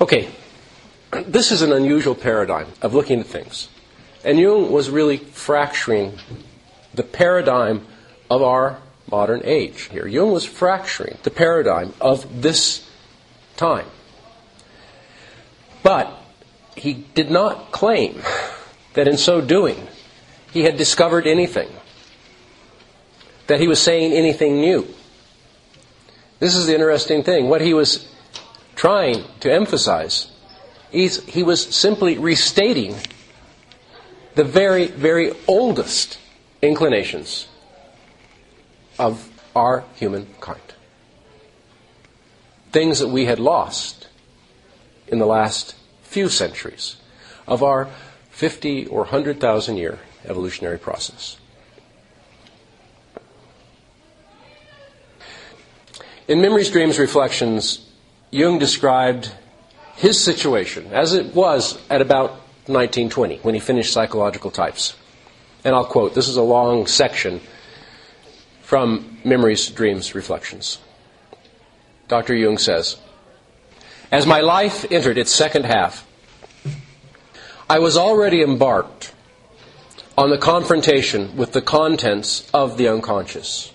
Okay, this is an unusual paradigm of looking at things. And Jung was really fracturing the paradigm of our modern age here. Jung was fracturing the paradigm of this time. But he did not claim that in so doing he had discovered anything, that he was saying anything new. This is the interesting thing. What he was trying to emphasize is he was simply restating the very, very oldest inclinations of our human kind. Things that we had lost in the last few centuries of our 50 or 100,000 year evolutionary process. In Memories, Dreams, Reflections, Jung described his situation as it was at about 1920 when he finished Psychological Types. And I'll quote, this is a long section from Memories, Dreams, Reflections. Dr. Jung says, "As my life entered its second half, I was already embarked on the confrontation with the contents of the unconscious.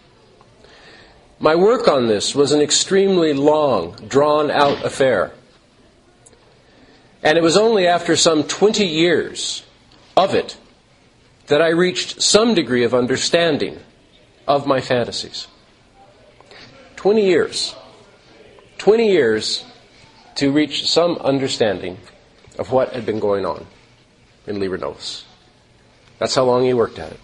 My work on this was an extremely long, drawn-out affair. And it was only after some 20 years of it that I reached some degree of understanding of my fantasies." 20 years. 20 years to reach some understanding of what had been going on in Liber Novus. That's how long he worked at it.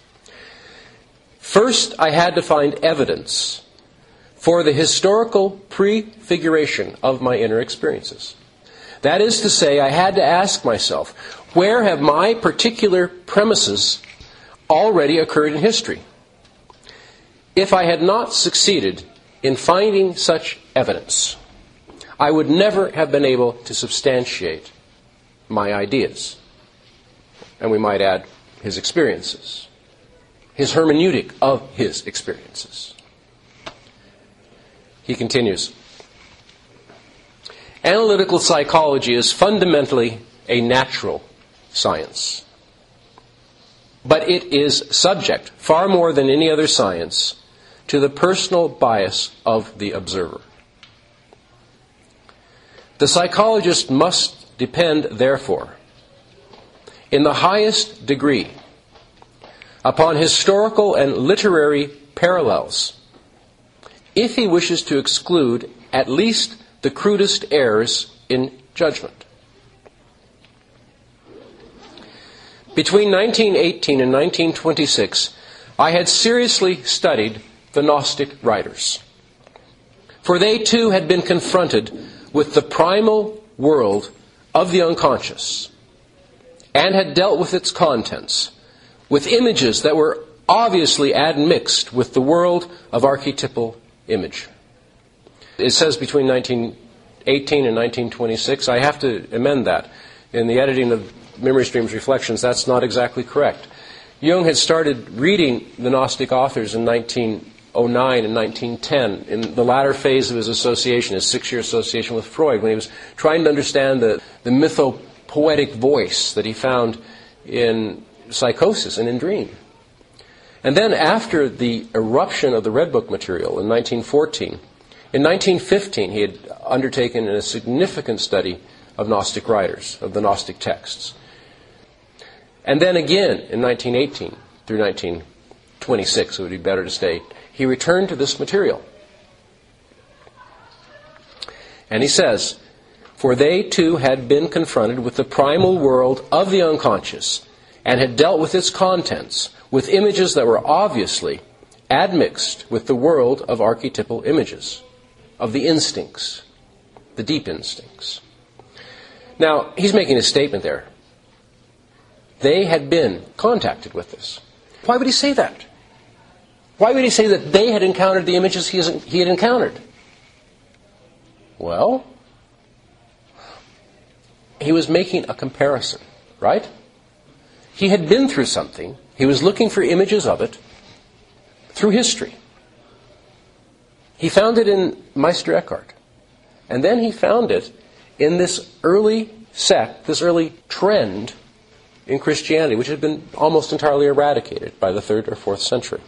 "First, I had to find evidence for the historical prefiguration of my inner experiences. That is to say, I had to ask myself, where have my particular premises already occurred in history? If I had not succeeded in finding such evidence, I would never have been able to substantiate my ideas." And we might add his experiences, his hermeneutic of his experiences. He continues, "Analytical psychology is fundamentally a natural science. But it is subject, far more than any other science, to the personal bias of the observer. The psychologist must depend, therefore, in the highest degree, upon historical and literary parallels, if he wishes to exclude at least the crudest errors in judgment. Between 1918 and 1926, I had seriously studied the Gnostic writers, for they too had been confronted with the primal world of the unconscious and had dealt with its contents, with images that were obviously admixed with the world of archetypal image." It says between 1918 and 1926. I have to amend that. In the editing of Memories, Dreams, Reflections, that's not exactly correct. Jung had started reading the Gnostic authors in 1909 and 1910, in the latter phase of his association, his 6-year association with Freud, when he was trying to understand the mythopoetic voice that he found in psychosis and in dream. And then after the eruption of the Red Book material in 1914, in 1915 he had undertaken a significant study of Gnostic writers, of the Gnostic texts. And then again in 1918 through 1926, it would be better to state, he returned to this material. And he says, "For they too had been confronted with the primal world of the unconscious and had dealt with its contents, with images that were obviously admixed with the world of archetypal images, of the instincts, the deep instincts." Now, he's making a statement there. They had been contacted with this. Why would he say that? Why would he say that they had encountered the images he had encountered? Well, he was making a comparison, right? He had been through something. He was looking for images of it through history. He found it in Meister Eckhart. And then he found it in this early sect, this early trend in Christianity, which had been almost entirely eradicated by the 3rd or 4th century.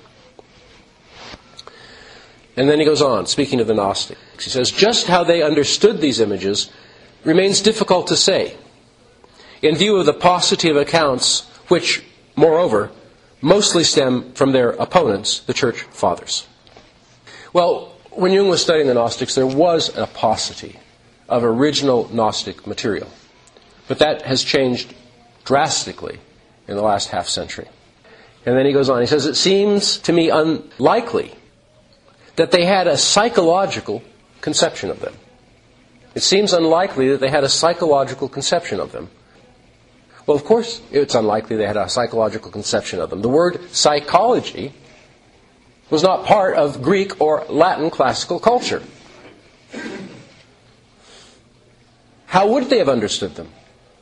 And then he goes on, speaking of the Gnostics. He says, just how they understood these images remains difficult to say, in view of the paucity of accounts which, moreover, mostly stem from their opponents, the Church Fathers. Well, when Jung was studying the Gnostics, there was a paucity of original Gnostic material. But that has changed drastically in the last half century. And then he goes on, he says, it seems to me unlikely that they had a psychological conception of them. It seems unlikely that they had a psychological conception of them. Well, of course, it's unlikely they had a psychological conception of them. The word psychology was not part of Greek or Latin classical culture. How would they have understood them?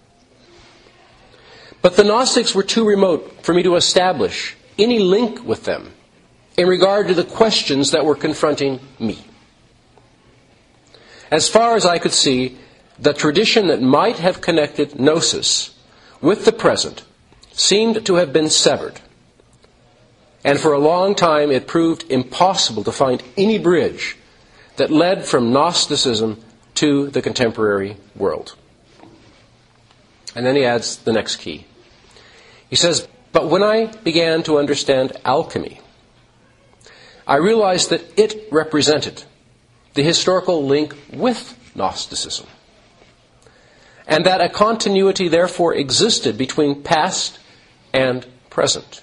But the Gnostics were too remote for me to establish any link with them in regard to the questions that were confronting me. As far as I could see, the tradition that might have connected Gnosis with the present seemed to have been severed. And for a long time it proved impossible to find any bridge that led from Gnosticism to the contemporary world. And then he adds the next key. He says, but when I began to understand alchemy, I realized that it represented the historical link with Gnosticism, and that a continuity therefore existed between past and present.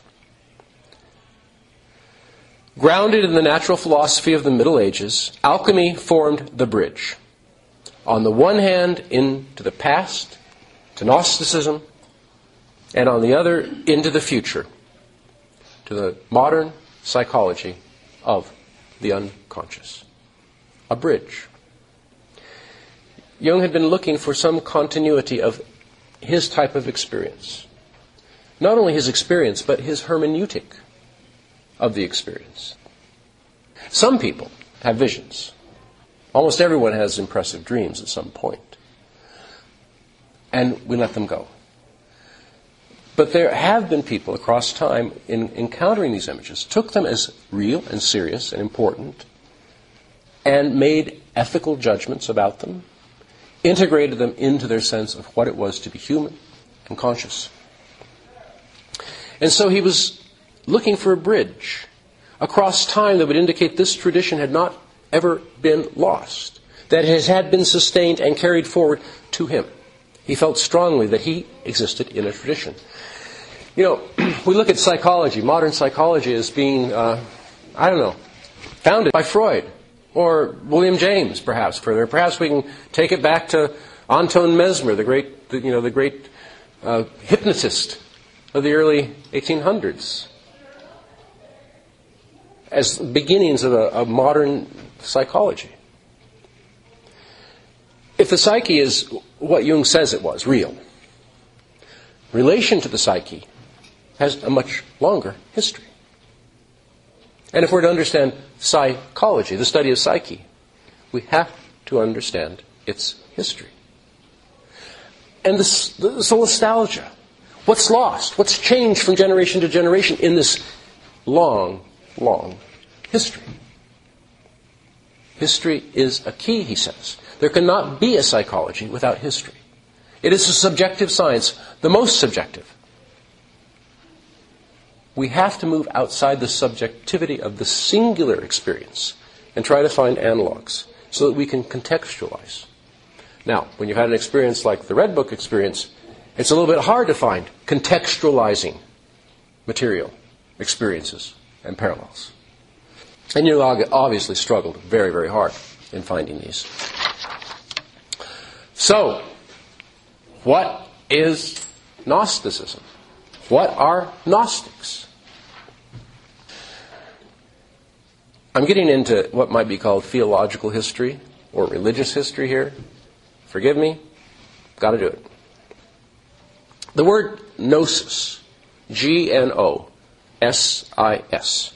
Grounded in the natural philosophy of the Middle Ages, alchemy formed the bridge. On the one hand, into the past, to Gnosticism, and on the other, into the future, to the modern psychology of the unconscious. A bridge. Jung had been looking for some continuity of his type of experience. Not only his experience, but his hermeneutic of the experience. Some people have visions. Almost everyone has impressive dreams at some point. And we let them go. But there have been people across time in encountering these images, took them as real and serious and important, and made ethical judgments about them, integrated them into their sense of what it was to be human and conscious. And so he was looking for a bridge across time that would indicate this tradition had not ever been lost, that it had been sustained and carried forward to him. He felt strongly that he existed in a tradition. You know, we look at psychology, modern psychology, as being, founded by Freud or William James, perhaps further. Perhaps we can take it back to Anton Mesmer, the great hypnotist of the early 1800s, as beginnings of a modern psychology. If the psyche is what Jung says it was, real, relation to the psyche has a much longer history. And if we're to understand psychology, the study of psyche, we have to understand its history. And the nostalgia. What's lost? What's changed from generation to generation in this long, long history? History is a key, he says. There cannot be a psychology without history. It is a subjective science, the most subjective. We have to move outside the subjectivity of the singular experience and try to find analogs so that we can contextualize. Now, when you've had an experience like the Red Book experience, it's a little bit hard to find contextualizing material, experiences, and parallels. And you obviously struggled very, very hard in finding these. So, what is Gnosticism? What are Gnostics? I'm getting into what might be called theological history or religious history here. Forgive me, got to do it. The word gnosis, G-N-O-S-I-S,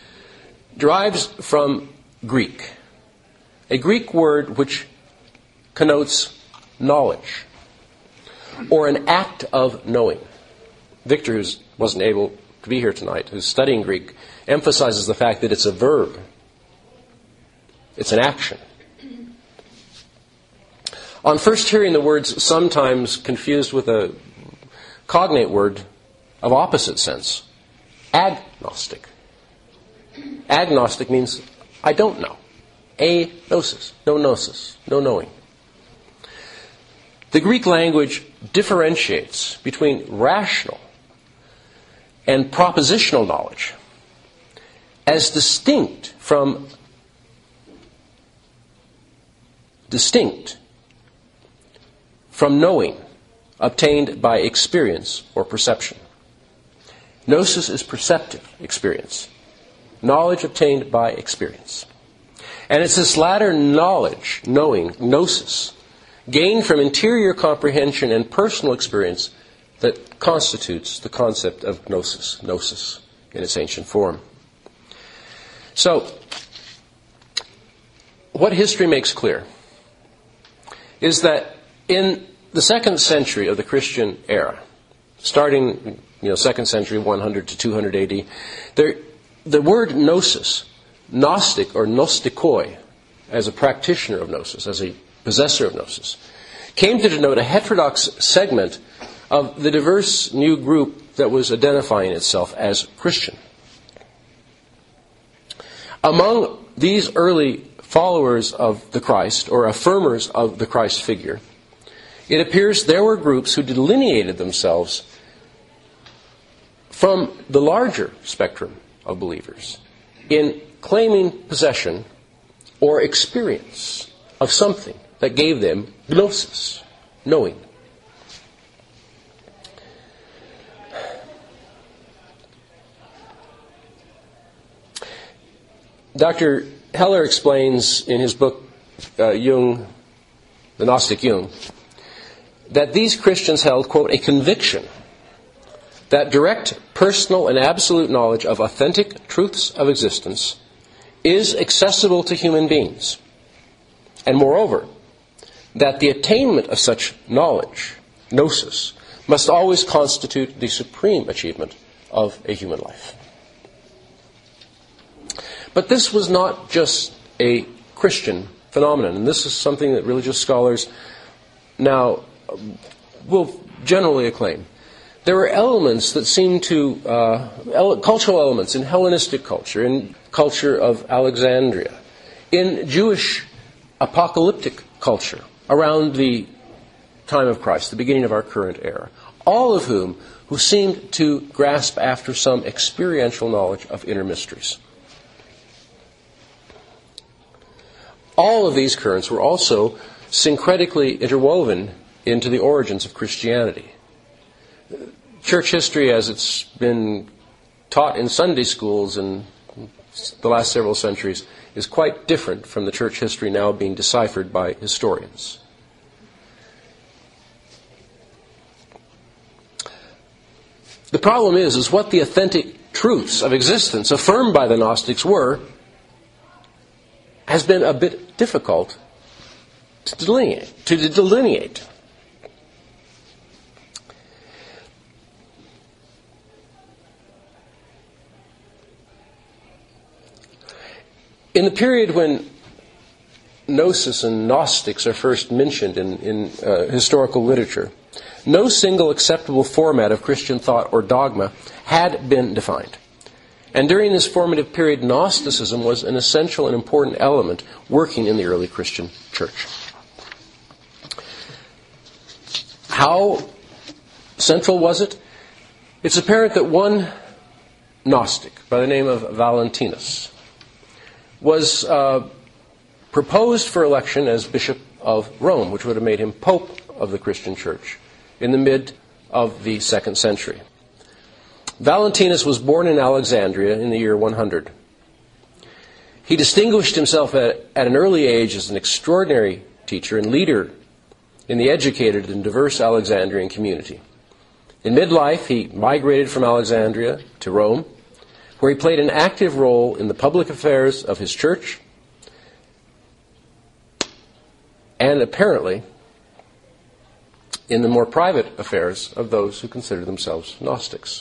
derives from Greek, a Greek word which connotes knowledge or an act of knowing. Victor, who wasn't able to be here tonight, who's studying Greek, emphasizes the fact that it's a verb. It's an action. On first hearing the words sometimes confused with a cognate word of opposite sense, agnostic. Agnostic means I don't know. Agnosis, no gnosis, no knowing. The Greek language differentiates between rational and propositional knowledge as distinct from knowing obtained by experience or perception. Gnosis is perceptive experience, knowledge obtained by experience. And it's this latter knowledge, knowing, gnosis, gained from interior comprehension and personal experience that constitutes the concept of gnosis in its ancient form. So, what history makes clear is that in the 2nd century of the Christian era, starting 2nd century 100 to 200 AD, the word gnosis, Gnostic or gnostikoi, as a practitioner of gnosis, as a possessor of gnosis, came to denote a heterodox segment of the diverse new group that was identifying itself as Christian. Among these early followers of the Christ, or affirmers of the Christ figure, it appears there were groups who delineated themselves from the larger spectrum of believers in claiming possession or experience of something that gave them gnosis, knowing. Dr. Heller explains in his book, Jung, the Gnostic Jung, that these Christians held, quote, a conviction that direct, personal, and absolute knowledge of authentic truths of existence is accessible to human beings. And moreover, that the attainment of such knowledge, gnosis, must always constitute the supreme achievement of a human life. But this was not just a Christian phenomenon, and this is something that religious scholars now will generally acclaim. There were elements that seemed to, cultural elements in Hellenistic culture, in culture of Alexandria, in Jewish apocalyptic culture around the time of Christ, the beginning of our current era, all of who seemed to grasp after some experiential knowledge of inner mysteries. All of these currents were also syncretically interwoven into the origins of Christianity. Church history, as it's been taught in Sunday schools in the last several centuries, is quite different from the church history now being deciphered by historians. The problem is what the authentic truths of existence affirmed by the Gnostics were has been a bit difficult to delineate. In the period when Gnosis and Gnostics are first mentioned in historical literature, no single acceptable format of Christian thought or dogma had been defined. And during this formative period, Gnosticism was an essential and important element working in the early Christian church. How central was it? It's apparent that one Gnostic by the name of Valentinus was proposed for election as Bishop of Rome, which would have made him Pope of the Christian Church in the mid of the 2nd century. Valentinus was born in Alexandria in the year 100. He distinguished himself at an early age as an extraordinary teacher and leader in the educated and diverse Alexandrian community. In midlife, he migrated from Alexandria to Rome, where he played an active role in the public affairs of his church and apparently in the more private affairs of those who consider themselves Gnostics.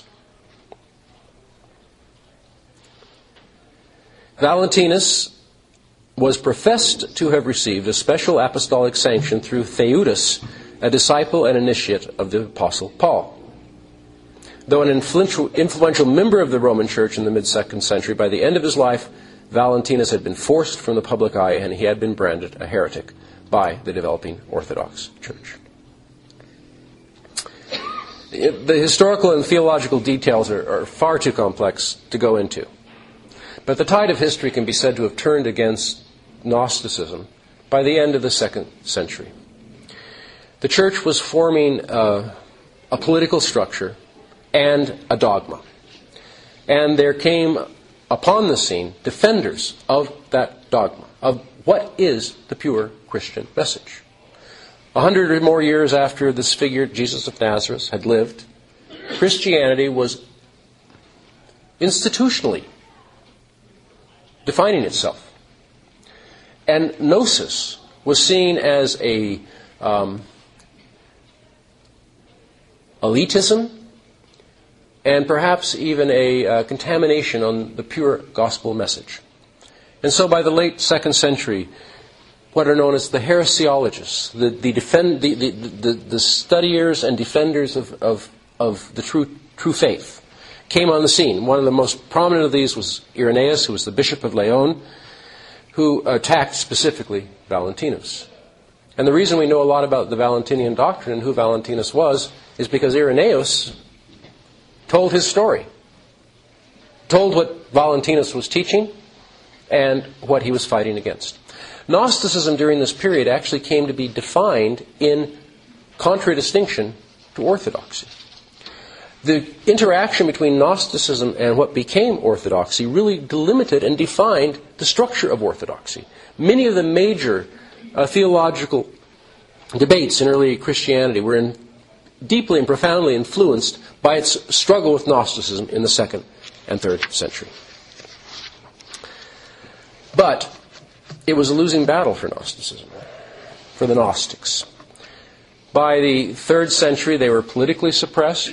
Valentinus was professed to have received a special apostolic sanction through Theudas, a disciple and initiate of the Apostle Paul. Though an influential member of the Roman Church in the mid-2nd century, by the end of his life, Valentinus had been forced from the public eye and he had been branded a heretic by the developing Orthodox Church. The historical and theological details are far too complex to go into. But the tide of history can be said to have turned against Gnosticism by the end of the 2nd century. The church was forming a political structure and a dogma. And there came upon the scene defenders of that dogma, of what is the pure Christian message. 100 or more years after this figure, Jesus of Nazareth, had lived, Christianity was institutionally defining itself. And gnosis was seen as a elitism and perhaps even a contamination on the pure gospel message. And so by the late 2nd century, what are known as the heresiologists, the studiers and defenders of the true faith, came on the scene. One of the most prominent of these was Irenaeus, who was the Bishop of Leon, who attacked specifically Valentinus. And the reason we know a lot about the Valentinian doctrine and who Valentinus was is because Irenaeus told his story, told what Valentinus was teaching and what he was fighting against. Gnosticism during this period actually came to be defined in contradistinction to orthodoxy. The interaction between Gnosticism and what became orthodoxy really delimited and defined the structure of orthodoxy. Many of the major theological debates in early Christianity were deeply and profoundly influenced by its struggle with Gnosticism in the 2nd and 3rd century. But it was a losing battle for Gnosticism, for the Gnostics. By the 3rd century, they were politically suppressed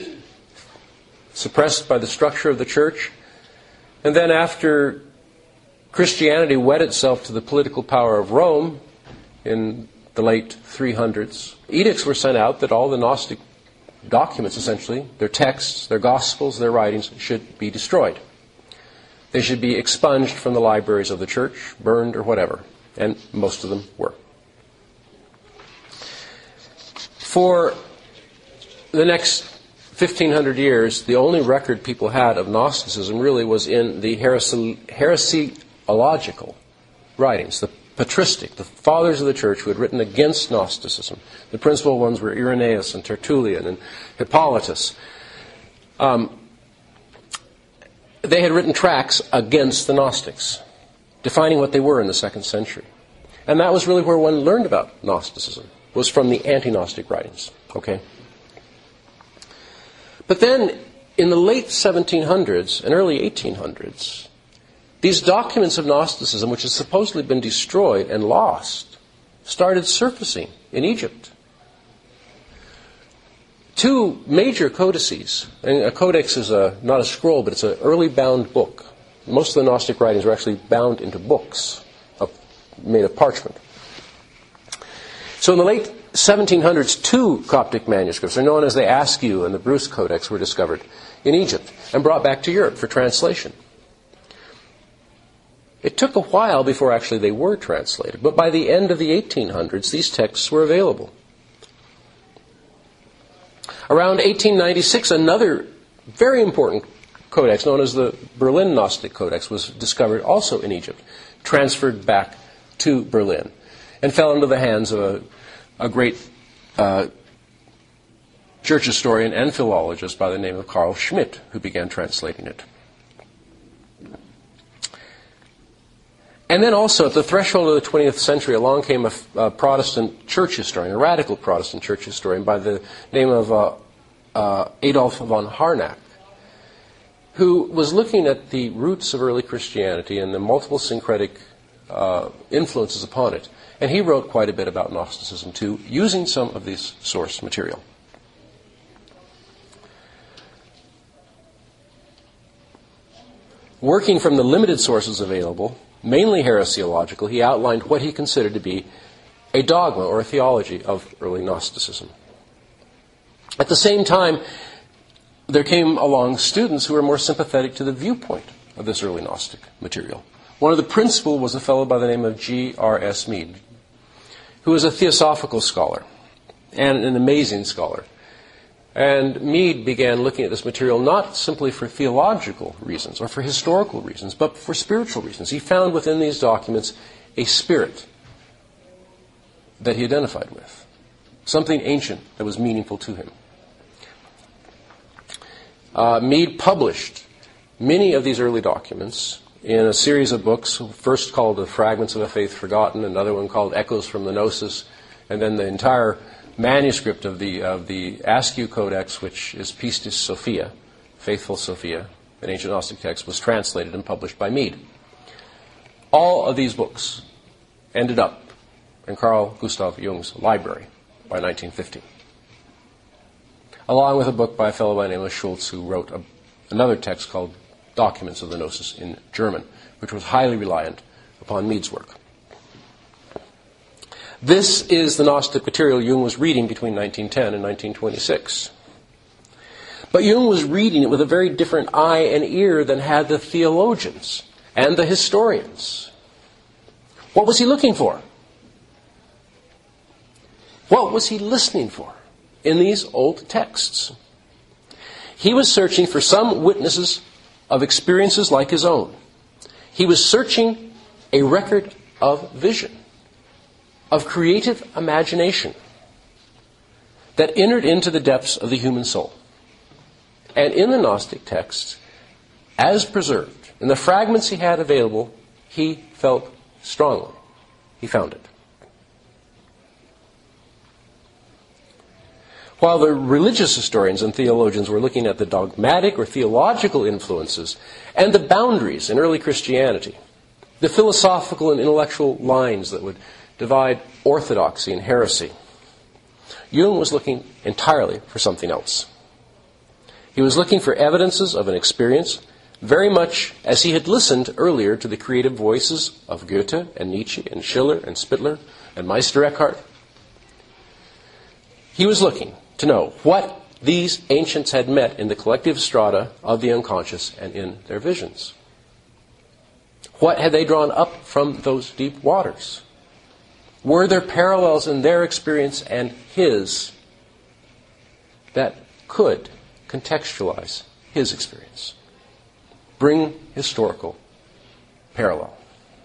by the structure of the church. And then after Christianity wed itself to the political power of Rome in the late 300s, edicts were sent out that all the Gnostic documents, essentially, their texts, their gospels, their writings, should be destroyed. They should be expunged from the libraries of the church, burned or whatever. And most of them were. For the next 1,500 years, the only record people had of Gnosticism really was in the heresiological writings, the patristic, the fathers of the church who had written against Gnosticism. The principal ones were Irenaeus and Tertullian and Hippolytus. They had written tracts against the Gnostics, defining what they were in the 2nd century. And that was really where one learned about Gnosticism, was from the anti-Gnostic writings. Okay? But then, in the late 1700s and early 1800s, these documents of Gnosticism, which had supposedly been destroyed and lost, started surfacing in Egypt. 2 major codices, and a codex is not a scroll, but it's an early bound book. Most of the Gnostic writings were actually bound into books made of parchment. So in the late 1700s, 2 Coptic manuscripts, are known as the Askew and the Bruce Codex, were discovered in Egypt and brought back to Europe for translation. It took a while before actually they were translated, but by the end of the 1800s, these texts were available. Around 1896, another very important codex, known as the Berlin Gnostic Codex, was discovered also in Egypt, transferred back to Berlin, and fell into the hands of a great church historian and philologist by the name of Carl Schmidt, who began translating it. And then also, at the threshold of the 20th century, along came a Protestant church historian, a radical Protestant church historian by the name of Adolf von Harnack, who was looking at the roots of early Christianity and the multiple syncretic influences upon it, And he wrote quite a bit about Gnosticism too, using some of this source material. Working from the limited sources available, mainly heresiological, he outlined what he considered to be a dogma or a theology of early Gnosticism. At the same time, there came along students who were more sympathetic to the viewpoint of this early Gnostic material. One of the principal was a fellow by the name of G.R.S. Mead, who was a theosophical scholar and an amazing scholar. And Mead began looking at this material not simply for theological reasons or for historical reasons, but for spiritual reasons. He found within these documents a spirit that he identified with, something ancient that was meaningful to him. Mead published many of these early documents in a series of books, first called The Fragments of a Faith Forgotten, another one called Echoes from the Gnosis, and then the entire manuscript of the Askew Codex, which is Pistis Sophia, Faithful Sophia, an ancient Gnostic text, was translated and published by Mead. All of these books ended up in Carl Gustav Jung's library by 1950, along with a book by a fellow by the name of Schultz, who wrote another text called Documents of the Gnosis in German, which was highly reliant upon Mead's work. This is the Gnostic material Jung was reading between 1910 and 1926. But Jung was reading it with a very different eye and ear than had the theologians and the historians. What was he looking for? What was he listening for in these old texts? He was searching for some witnesses of experiences like his own. He was searching a record of vision, of creative imagination that entered into the depths of the human soul. And in the Gnostic texts, as preserved, in the fragments he had available, he felt strongly he found it. While the religious historians and theologians were looking at the dogmatic or theological influences and the boundaries in early Christianity, the philosophical and intellectual lines that would divide orthodoxy and heresy, Jung was looking entirely for something else. He was looking for evidences of an experience very much as he had listened earlier to the creative voices of Goethe and Nietzsche and Schiller and Spittler and Meister Eckhart. He was looking to know what these ancients had met in the collective strata of the unconscious and in their visions. What had they drawn up from those deep waters? Were there parallels in their experience and his that could contextualize his experience? Bring historical parallel.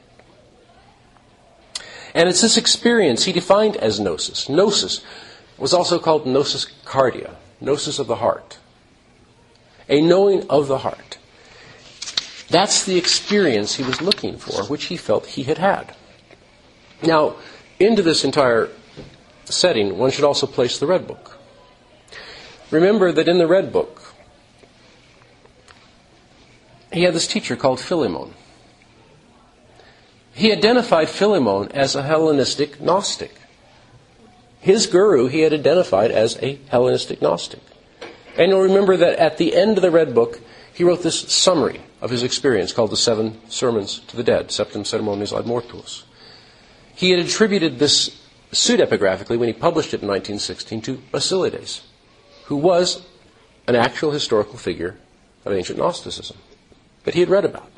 And it's this experience he defined as gnosis. Gnosis was also called gnosis cardia, gnosis of the heart. A knowing of the heart. That's the experience he was looking for, which he felt he had had. Now, into this entire setting, one should also place the Red Book. Remember that in the Red Book, he had this teacher called Philemon. He identified Philemon as a Hellenistic Gnostic. His guru he had identified as a Hellenistic Gnostic. And you'll remember that at the end of the Red Book, he wrote this summary of his experience called the Seven Sermons to the Dead, Septem Sermones ad Mortuos. He had attributed this pseudepigraphically, when he published it in 1916, to Basilides, who was an actual historical figure of ancient Gnosticism that he had read about.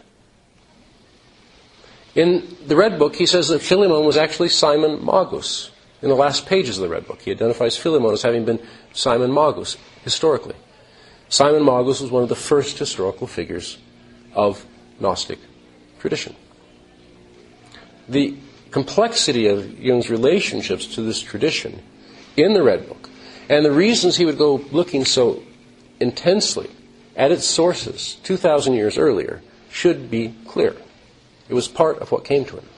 In the Red Book, he says that Philemon was actually Simon Magus. In the last pages of the Red Book, he identifies Philemon as having been Simon Magus, historically. Simon Magus was one of the first historical figures of Gnostic tradition. The complexity of Jung's relationships to this tradition in the Red Book, and the reasons he would go looking so intensely at its sources 2,000 years earlier, should be clear. It was part of what came to him.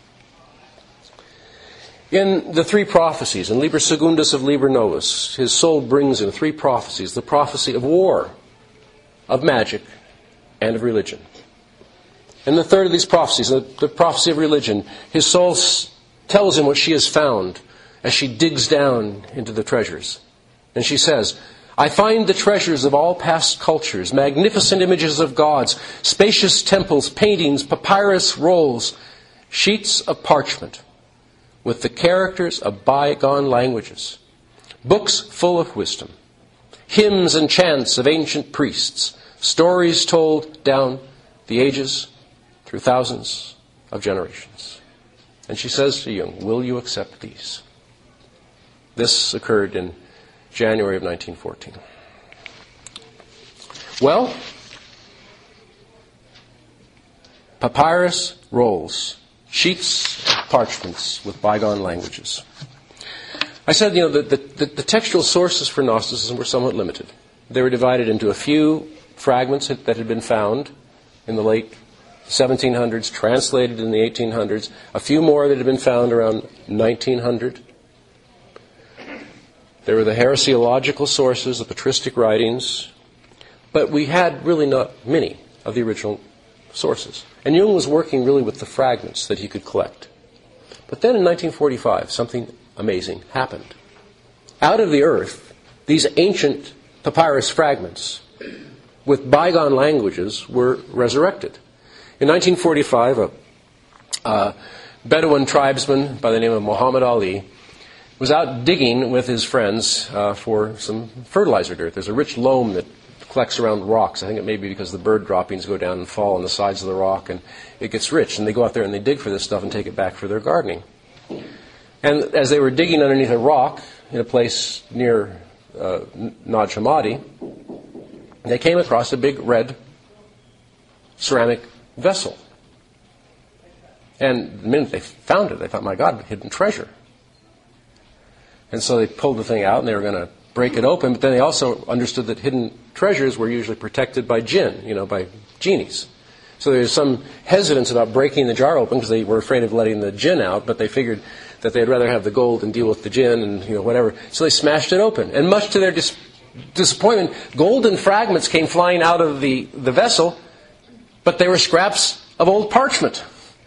In the three prophecies, in Liber Secundus of Liber Novus, his soul brings in three prophecies: the prophecy of war, of magic, and of religion. In the third of these prophecies, the prophecy of religion, his soul tells him what she has found as she digs down into the treasures. And she says, I find the treasures of all past cultures, magnificent images of gods, spacious temples, paintings, papyrus rolls, sheets of parchment with the characters of bygone languages, books full of wisdom, hymns and chants of ancient priests, stories told down the ages through thousands of generations. And she says to Jung, will you accept these? This occurred in January of 1914. Well, papyrus rolls, sheets of parchments with bygone languages. I said, the textual sources for Gnosticism were somewhat limited. They were divided into a few fragments that had been found in the late 1700s, translated in the 1800s, a few more that had been found around 1900. There were the heresiological sources, the patristic writings, but we had really not many of the original sources. And Jung was working really with the fragments that he could collect. But then in 1945, something amazing happened. Out of the earth, these ancient papyrus fragments with bygone languages were resurrected. In 1945, a Bedouin tribesman by the name of Muhammad Ali was out digging with his friends for some fertilizer dirt. There's a rich loam that collects around rocks. I think it may be because the bird droppings go down and fall on the sides of the rock, and it gets rich. And they go out there and they dig for this stuff and take it back for their gardening. And as they were digging underneath a rock in a place near Nag Hammadi, they came across a big red ceramic vessel. And the minute they found it, they thought, my God, hidden treasure. And so they pulled the thing out and they were going to break it open, but then they also understood that hidden treasures were usually protected by jinn, by genies. So there was some hesitance about breaking the jar open because they were afraid of letting the jinn out, but they figured that they'd rather have the gold and deal with the jinn and whatever. So they smashed it open. And much to their disappointment, golden fragments came flying out of the vessel, but they were scraps of old parchment.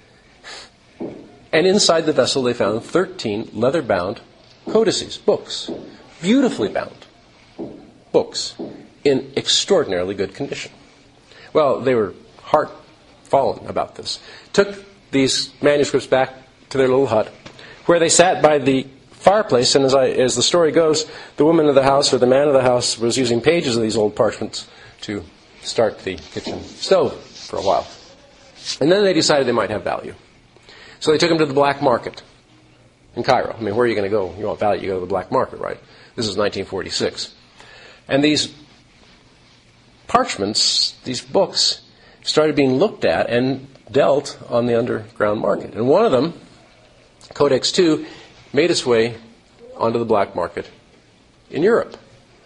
And inside the vessel they found 13 leather-bound codices, books, beautifully bound books in extraordinarily good condition. Well, they were heart-fallen about this. Took these manuscripts back to their little hut, where they sat by the fireplace, and as the story goes, the woman of the house or the man of the house was using pages of these old parchments to start the kitchen stove for a while. And then they decided they might have value. So they took them to the black market in Cairo. I mean, where are you going to go? You want value, you go to the black market, right? This is 1946. And these parchments, these books, started being looked at and dealt on the underground market. And one of them, Codex II, made its way onto the black market in Europe,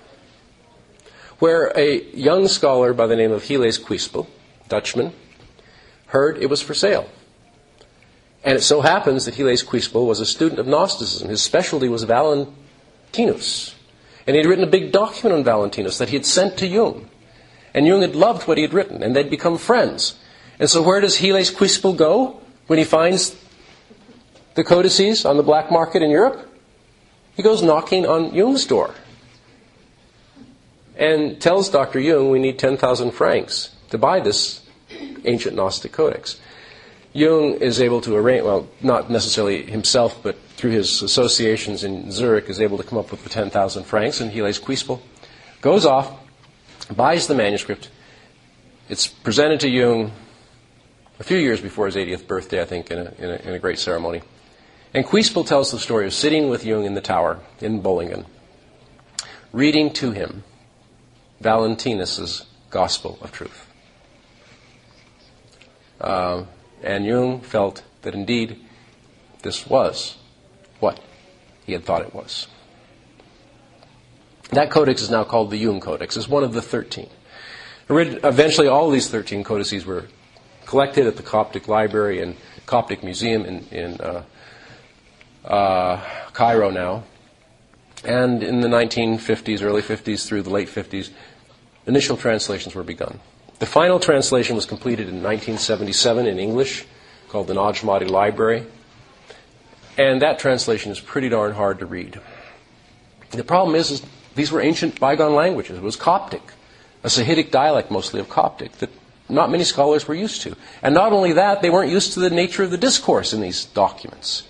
where a young scholar by the name of Gilles Quispel, Dutchman, heard it was for sale. And it so happens that Gilles Quispel was a student of Gnosticism. His specialty was Valentinus. And he had written a big document on Valentinus that he had sent to Jung. And Jung had loved what he had written, and they'd become friends. And so where does Gilles Quispel go when he finds the codices on the black market in Europe? He goes knocking on Jung's door and tells Dr. Jung, we need 10,000 francs to buy this ancient Gnostic codex. Jung is able to arrange, well, not necessarily himself, but through his associations in Zurich, is able to come up with the 10,000 francs, and Gilles Quispel goes off, buys the manuscript. It's presented to Jung a few years before his 80th birthday, I think, in a great ceremony. And Quispel tells the story of sitting with Jung in the tower in Bollingen, reading to him Valentinus's Gospel of Truth. And Jung felt that indeed this was what he had thought it was. That codex is now called the Jung Codex. It's one of the 13. Eventually all these 13 codices were collected at the Coptic Library and Coptic Museum in Cairo now. And in the 1950s, early 50s through the late 50s, initial translations were begun. The final translation was completed in 1977 in English, called the Nag Hammadi Library. And that translation is pretty darn hard to read. The problem is these were ancient bygone languages. It was Coptic, a Sahidic dialect mostly of Coptic that not many scholars were used to. And not only that, they weren't used to the nature of the discourse in these documents.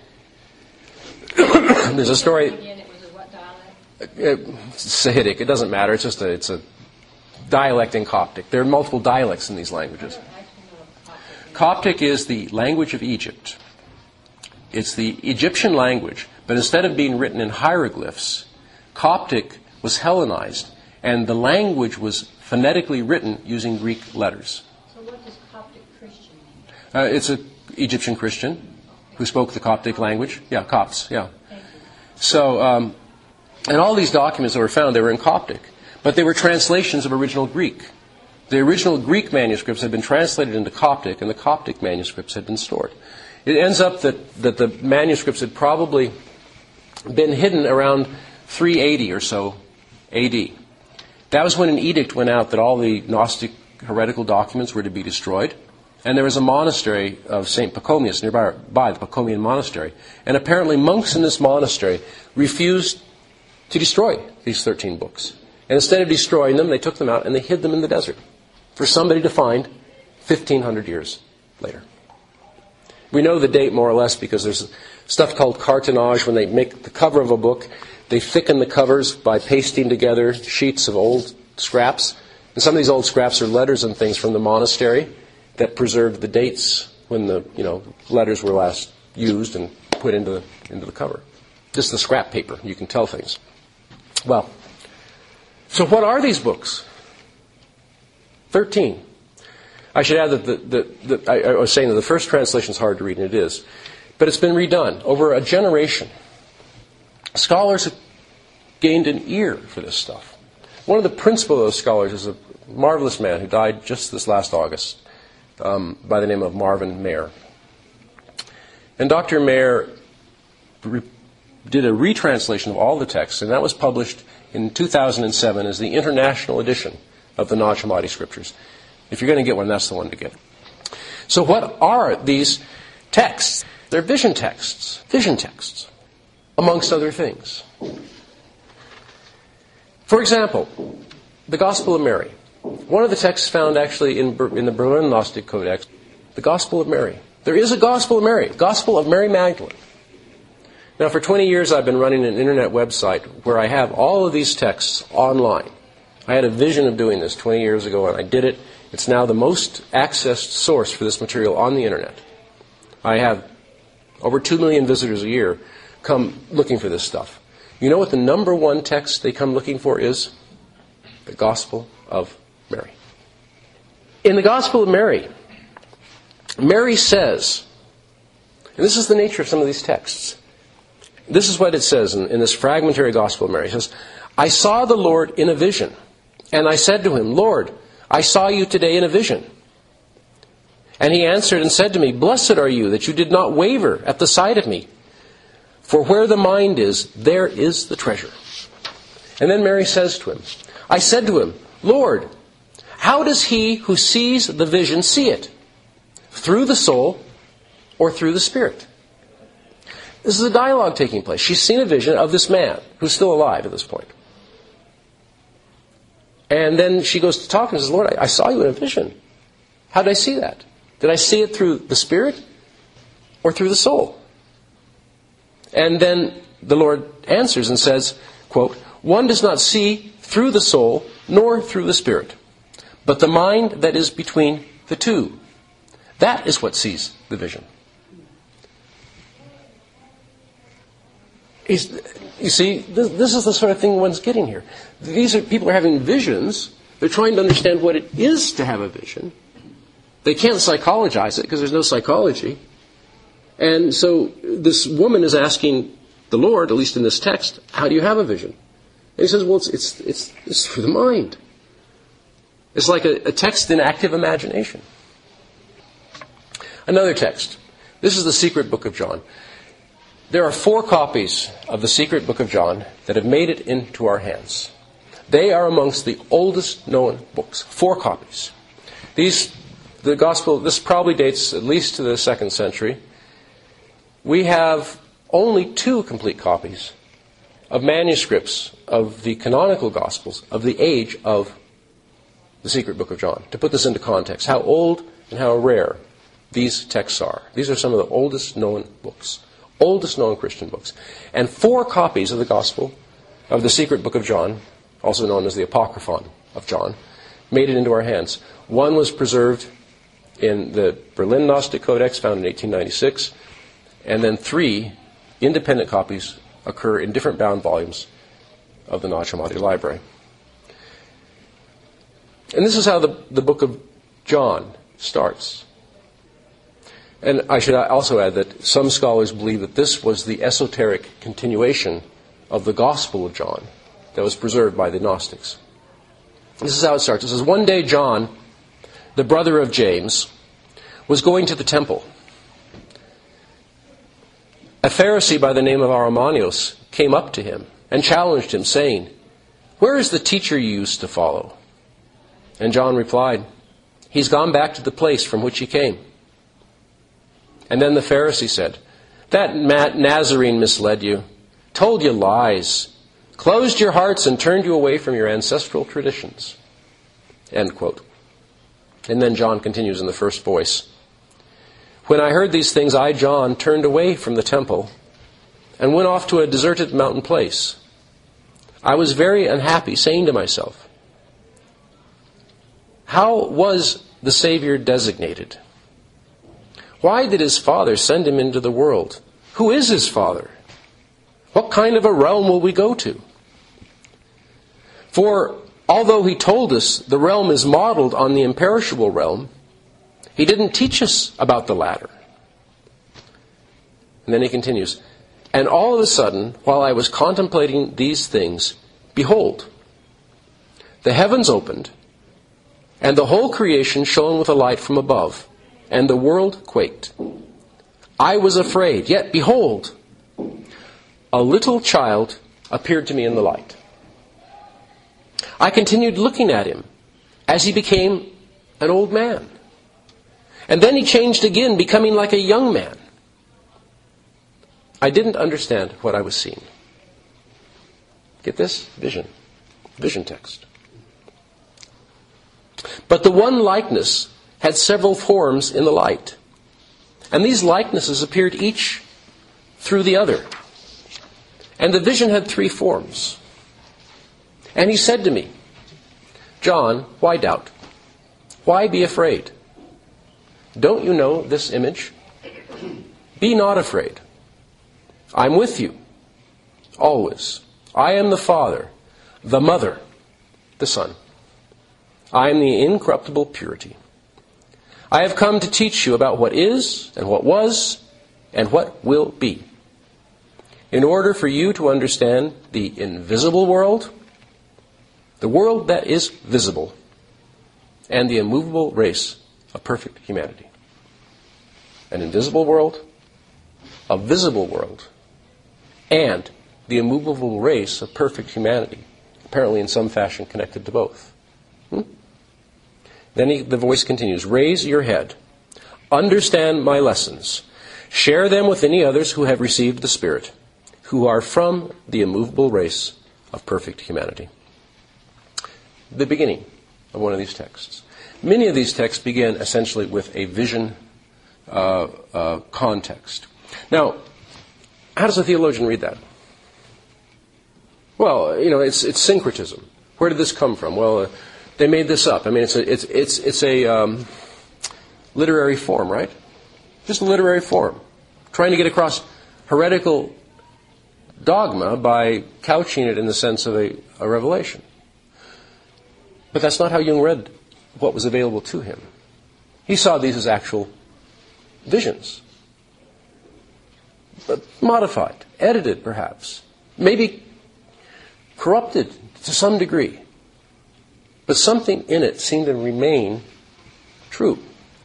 There's a story... Again, it was a what dialect? Sahidic, it doesn't matter. It's a dialect in Coptic. There are multiple dialects in these languages. Coptic is the language of Egypt. It's the Egyptian language, but instead of being written in hieroglyphs, Coptic was Hellenized, and the language was phonetically written using Greek letters. So what does Coptic Christian mean? It's an Egyptian Christian who spoke the Coptic language. Yeah, Copts, yeah. So, and all these documents that were found, they were in Coptic, but they were translations of original Greek. The original Greek manuscripts had been translated into Coptic, and the Coptic manuscripts had been stored. It ends up that the manuscripts had probably been hidden around 380 or so AD. That was when an edict went out that all the Gnostic heretical documents were to be destroyed. And there was a monastery of St. Pachomius nearby, the Pachomian monastery. And apparently monks in this monastery refused to destroy these 13 books. And instead of destroying them, they took them out and they hid them in the desert for somebody to find 1,500 years later. We know the date more or less because there's stuff called cartonnage. When they make the cover of a book, they thicken the covers by pasting together sheets of old scraps. And some of these old scraps are letters and things from the monastery that preserved the dates when the letters were last used and put into the cover. Just the scrap paper. You can tell things. Well, so what are these books? 13. I should add that I was saying that the first translation is hard to read, and it is. But it's been redone over a generation. Scholars have gained an ear for this stuff. One of the principal of those scholars is a marvelous man who died just this last August by the name of Marvin Mayer. And Dr. Mayer did a retranslation of all the texts, and that was published in 2007 as the international edition of the Nag Hammadi Scriptures. If you're going to get one, that's the one to get. So what are these texts? They're vision texts, amongst other things. For example, the Gospel of Mary. One of the texts found actually in the Berlin Gnostic Codex, the Gospel of Mary. There is a Gospel of Mary, Gospel of Mary Magdalene. Now, for 20 years, I've been running an internet website where I have all of these texts online. I had a vision of doing this 20 years ago, and I did it. It's now the most accessed source for this material on the internet. I have over 2 million visitors a year come looking for this stuff. You know what the number one text they come looking for is? The Gospel of Mary. In the Gospel of Mary, Mary says, and this is the nature of some of these texts. This is what it says in this fragmentary Gospel of Mary. It says, I saw the Lord in a vision, and I said to him, Lord, I saw you today in a vision. And he answered and said to me, Blessed are you that you did not waver at the sight of me. For where the mind is, there is the treasure. And then Mary says to him, I said to him, Lord, how does he who sees the vision see it? Through the soul or through the spirit? This is a dialogue taking place. She's seen a vision of this man who's still alive at this point. And then she goes to talk and says, Lord, I saw you in a vision. How did I see that? Did I see it through the spirit or through the soul? And then the Lord answers and says, quote, one does not see through the soul nor through the spirit, but the mind that is between the two. That is what sees the vision. You see, this is the sort of thing one's getting here. People are having visions. They're trying to understand what it is to have a vision. They can't psychologize it because there's no psychology. And so this woman is asking the Lord, at least in this text, how do you have a vision? And he says, well, it's through the mind. It's like a text in active imagination. Another text. This is the Secret Book of John. There are 4 copies of the Secret Book of John that have made it into our hands. They are amongst the oldest known books. 4 copies. This probably dates at least to the 2nd century. We have only 2 complete copies of manuscripts of the canonical Gospels of the age of the secret book of John. To put this into context, how old and how rare these texts are. These are some of the oldest known books, oldest known Christian books. And 4 copies of the Gospel of the secret book of John, also known as the Apocryphon of John, made it into our hands. One was preserved in the Berlin Gnostic Codex, found in 1896, and then 3 independent copies occur in different bound volumes of the Nag Hammadi Library. And this is how the book of John starts. And I should also add that some scholars believe that this was the esoteric continuation of the Gospel of John that was preserved by the Gnostics. This is how it starts. It says, one day John, the brother of James, was going to the temple. A Pharisee by the name of Aromanios came up to him and challenged him, saying, "Where is the teacher you used to follow?" And John replied, "He's gone back to the place from which he came." And then the Pharisee said, "That Nazarene misled you, told you lies, closed your hearts and turned you away from your ancestral traditions." End quote. And then John continues in the first voice. "When I heard these things, I, John, turned away from the temple and went off to a deserted mountain place. I was very unhappy, saying to myself, how was the Savior designated? Why did his Father send him into the world? Who is his Father? What kind of a realm will we go to? For although he told us the realm is modeled on the imperishable realm, he didn't teach us about the latter." And then he continues, "And all of a sudden, while I was contemplating these things, behold, the heavens opened, and the whole creation shone with a light from above, and the world quaked. I was afraid, yet behold, a little child appeared to me in the light. I continued looking at him as he became an old man. And then he changed again, becoming like a young man. I didn't understand what I was seeing." Get this? Vision. Vision text. "But the one likeness had several forms in the light. And these likenesses appeared each through the other. And the vision had 3 forms. And he said to me, 'John, why doubt? Why be afraid? Don't you know this image? Be not afraid. I'm with you, always. I am the Father, the Mother, the Son. I am the incorruptible purity. I have come to teach you about what is, and what was, and what will be, in order for you to understand the invisible world, the world that is visible, and the immovable race of perfect humanity.'" An invisible world, a visible world, and the immovable race of perfect humanity, apparently in some fashion connected to both. Then the voice continues, "Raise your head, understand my lessons, share them with any others who have received the Spirit, who are from the immovable race of perfect humanity." The beginning of one of these texts. Many of these texts begin essentially with a vision context. Now, how does a theologian read that? Well, it's syncretism. Where did this come from? Well, they made this up. I mean, it's a literary form, right? Just a literary form, trying to get across heretical dogma by couching it in the sense of a revelation. But that's not how Jung read what was available to him. He saw these as actual visions, but modified, edited perhaps, maybe corrupted to some degree. But something in it seemed to remain true.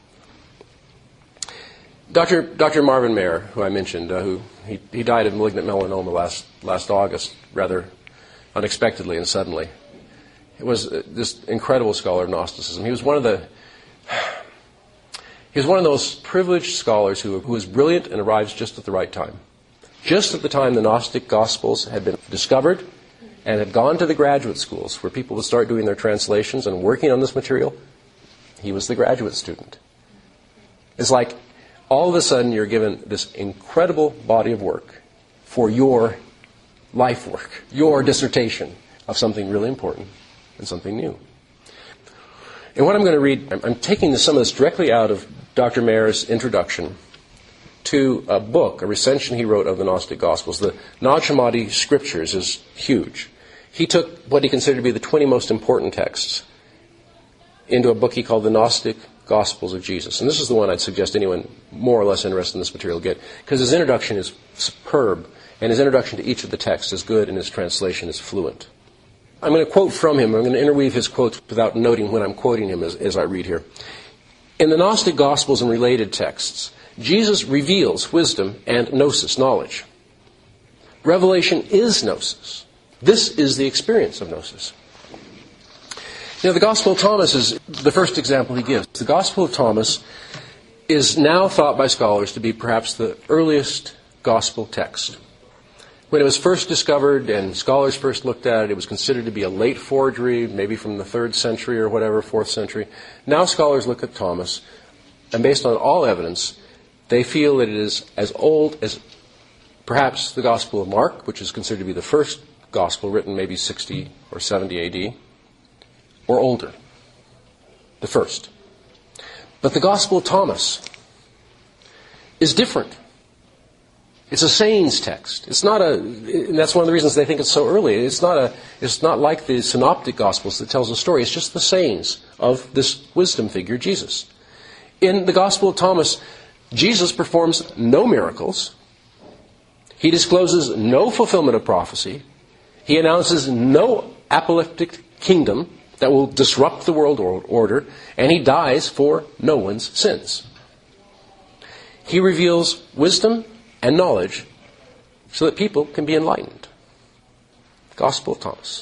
Dr. Marvin Mayer, who I mentioned, he died of malignant melanoma last August, rather unexpectedly and suddenly. It was this incredible scholar of Gnosticism. He was one of those privileged scholars who was brilliant and arrives just at the right time. just at the time the Gnostic Gospels had been discovered and had gone to the graduate schools where people would start doing their translations and working on this material, he was the graduate student. It's like all of a sudden you're given this incredible body of work for your life work, your dissertation of something really important and something new. And what I'm going to read, I'm taking some of this directly out of Dr. Mayer's introduction to a book, a recension he wrote of the Gnostic Gospels. The Nag Hammadi Scriptures is huge. He took what he considered to be the 20 most important texts into a book he called the Gnostic Gospels of Jesus. And this is the one I'd suggest anyone more or less interested in this material get, because his introduction is superb, and his introduction to each of the texts is good, and his translation is fluent. I'm going to quote from him. I'm going to interweave his quotes without noting when I'm quoting him as I read here. In the Gnostic Gospels and related texts, Jesus reveals wisdom and gnosis, knowledge. Revelation is gnosis. This is the experience of gnosis. Now, the Gospel of Thomas is the first example he gives. The Gospel of Thomas is now thought by scholars to be perhaps the earliest gospel text. When it was first discovered and scholars first looked at it, it was considered to be a late forgery, maybe from the 3rd century or whatever, 4th century. Now scholars look at Thomas, and based on all evidence, they feel that it is as old as perhaps the Gospel of Mark, which is considered to be the first gospel written maybe 60 or 70 A.D., or older, the first. But the Gospel of Thomas is different. It's a sayings text. It's not and that's one of the reasons they think it's so early. It's not like the synoptic gospels that tells a story. It's just the sayings of this wisdom figure, Jesus. In the Gospel of Thomas, Jesus performs no miracles. He discloses no fulfillment of prophecy. He announces no apocalyptic kingdom that will disrupt the world order, and he dies for no one's sins. He reveals wisdom and knowledge so that people can be enlightened. Gospel of Thomas.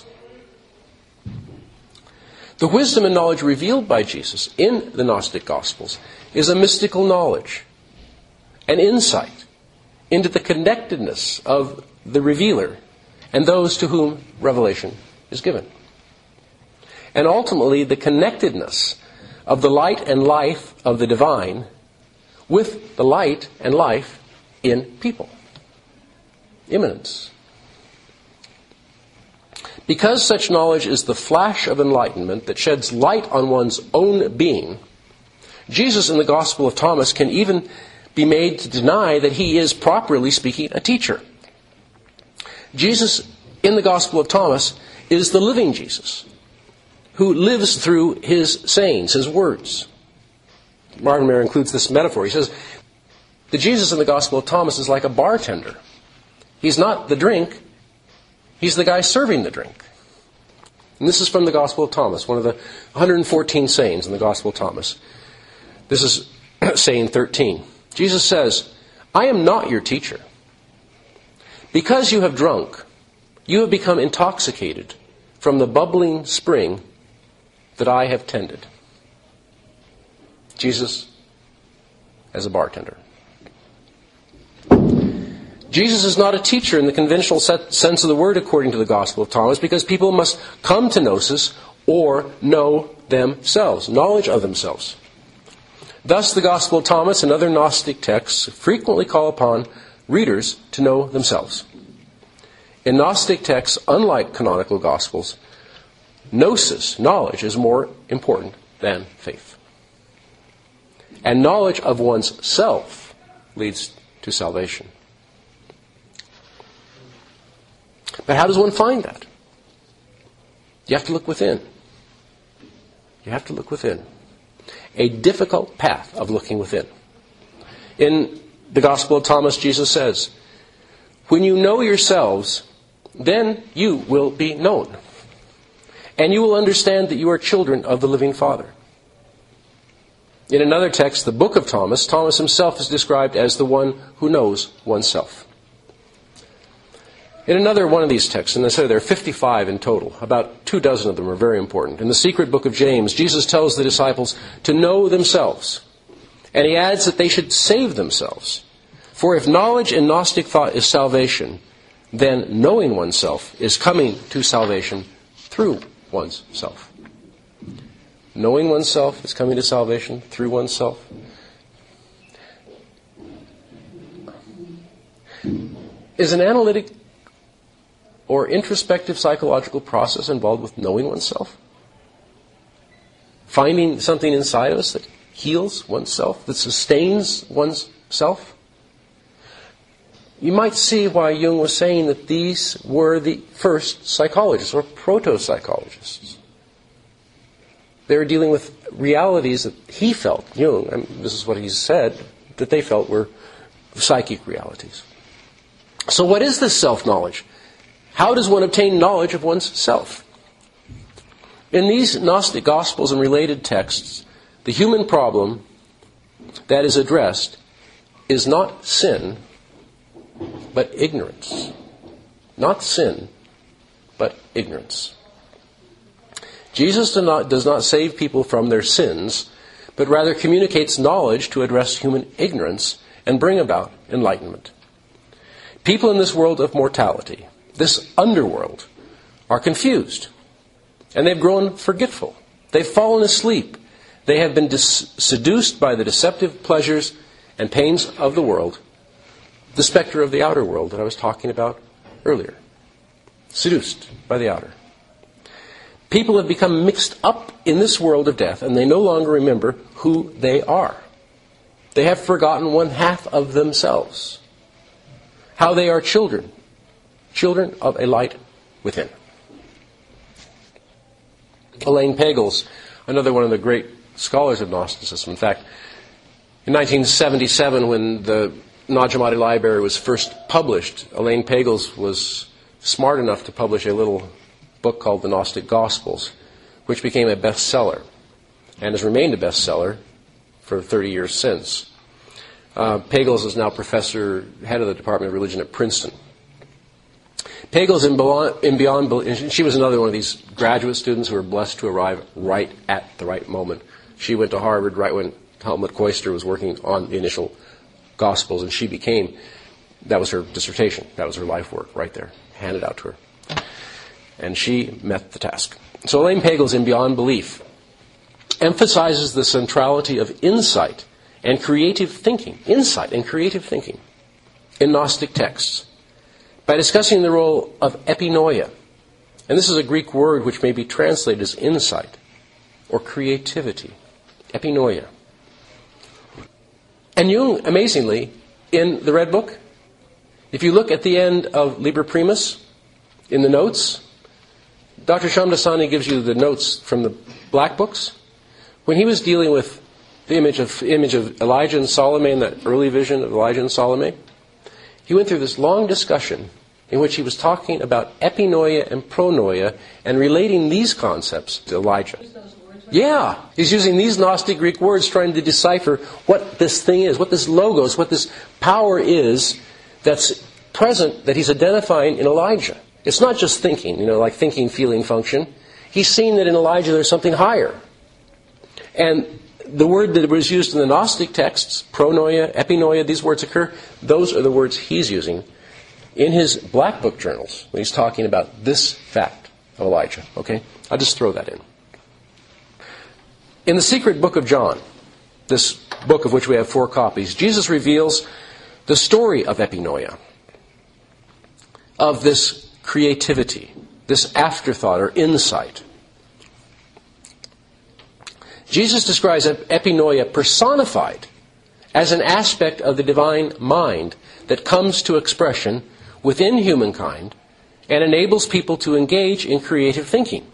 The wisdom and knowledge revealed by Jesus in the Gnostic Gospels is a mystical knowledge, an insight into the connectedness of the revealer and those to whom revelation is given. And ultimately, the connectedness of the light and life of the divine with the light and life in people. Immanence. Because such knowledge is the flash of enlightenment that sheds light on one's own being, Jesus in the Gospel of Thomas can even be made to deny that he is, properly speaking, a teacher. Jesus in the Gospel of Thomas is the living Jesus, who lives through his sayings, his words. Marvin Mayer includes this metaphor. He says, the Jesus in the Gospel of Thomas is like a bartender. He's not the drink, he's the guy serving the drink. And this is from the Gospel of Thomas, one of the 114 sayings in the Gospel of Thomas. This is saying 13. Jesus says, I am not your teacher. Because you have drunk, you have become intoxicated from the bubbling spring that I have tended. Jesus as a bartender. Jesus is not a teacher in the conventional sense of the word according to the Gospel of Thomas, because people must come to gnosis or know themselves, knowledge of themselves. Thus, the Gospel of Thomas and other Gnostic texts frequently call upon readers to know themselves. In Gnostic texts, unlike canonical Gospels, gnosis, knowledge, is more important than faith. And knowledge of one's self leads to salvation. But how does one find that? You have to look within. You have to look within. A difficult path of looking within. In the Gospel of Thomas, Jesus says, when you know yourselves, then you will be known. And you will understand that you are children of the living Father. In another text, the book of Thomas, Thomas himself is described as the one who knows oneself. In another one of these texts, and I say there are 55 in total, about 24 of them are very important. In the secret book of James, Jesus tells the disciples to know themselves. And he adds that they should save themselves For if knowledge in Gnostic thought is salvation, then knowing oneself is coming to salvation through one's self. Knowing oneself is coming to salvation through oneself. Is an analytic or introspective psychological process involved with knowing oneself? Finding something inside of us that heals oneself, that sustains one's self? You might see why Jung was saying that these were the first psychologists or proto-psychologists. They were dealing with realities that he felt, Jung, and this is what he said, that they felt were psychic realities. So what is this self-knowledge? How does one obtain knowledge of one's self? In these Gnostic Gospels and related texts, the human problem that is addressed is not sin, but ignorance. Not sin, but ignorance. Jesus does not save people from their sins, but rather communicates knowledge to address human ignorance and bring about enlightenment. People in this world of mortality, this underworld, are confused, and they've grown forgetful. They've fallen asleep. They have been seduced by the deceptive pleasures and pains of the world, the specter of the outer world that I was talking about earlier. Seduced by the outer. People have become mixed up in this world of death, and they no longer remember who they are. They have forgotten one half of themselves. How they are children of a light within. Elaine Pagels, another one of the great scholars of Gnosticism. In fact, in 1977, when the Nag Hammadi Library was first published, Elaine Pagels was smart enough to publish a little book called The Gnostic Gospels, which became a bestseller and has remained a bestseller for 30 years since. Pagels is now head of the Department of Religion at Princeton. Pagels in Beyond Belief, she was another one of these graduate students who were blessed to arrive right at the right moment. She went to Harvard right when Helmut Koester was working on the initial Gospels, and that was her dissertation, that was her life work right there, handed out to her. And she met the task. So Elaine Pagels in Beyond Belief emphasizes the centrality of insight and creative thinking, in Gnostic texts by discussing the role of epinoia. And this is a Greek word which may be translated as insight or creativity. Epinoia. And Jung, amazingly, in the Red Book, if you look at the end of Liber Primus, in the notes, Dr. Shamdasani gives you the notes from the Black Books. When he was dealing with the image of Elijah and Salome and that early vision of Elijah and Salome, he went through this long discussion in which he was talking about epinoia and pronoia and relating these concepts to Elijah. Yeah, he's using these Gnostic Greek words trying to decipher what this thing is, what this logos, what this power is that's present, that he's identifying in Elijah. It's not just thinking, like thinking, feeling, function. He's seen that in Elijah there's something higher. And the word that was used in the Gnostic texts, pronoia, epinoia, these words occur. Those are the words he's using in his Black Book journals when he's talking about this fact of Elijah. Okay? I'll just throw that in. In the Secret Book of John, this book of which we have 4 copies, Jesus reveals the story of epinoia, of this creativity, this afterthought or insight. Jesus describes epinoia personified as an aspect of the divine mind that comes to expression within humankind and enables people to engage in creative thinking.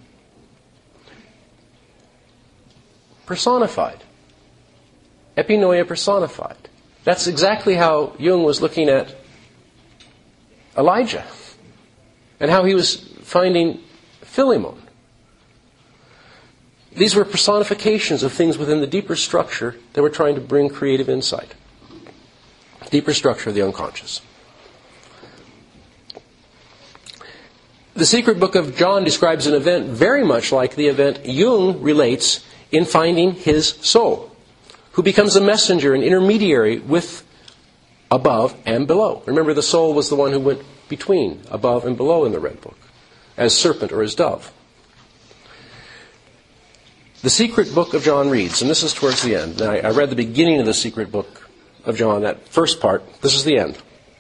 Personified. Epinoia personified. That's exactly how Jung was looking at Elijah and how he was finding Philemon. These were personifications of things within the deeper structure that were trying to bring creative insight. Deeper structure of the unconscious. The Secret Book of John describes an event very much like the event Jung relates in finding his soul, who becomes a messenger and intermediary with above and below. Remember, the soul was the one who went between above and below in the Red Book, as serpent or as dove. The secret book of John reads, and this is towards the end. Now, I read the beginning of the secret book of John, that first part. This is the end.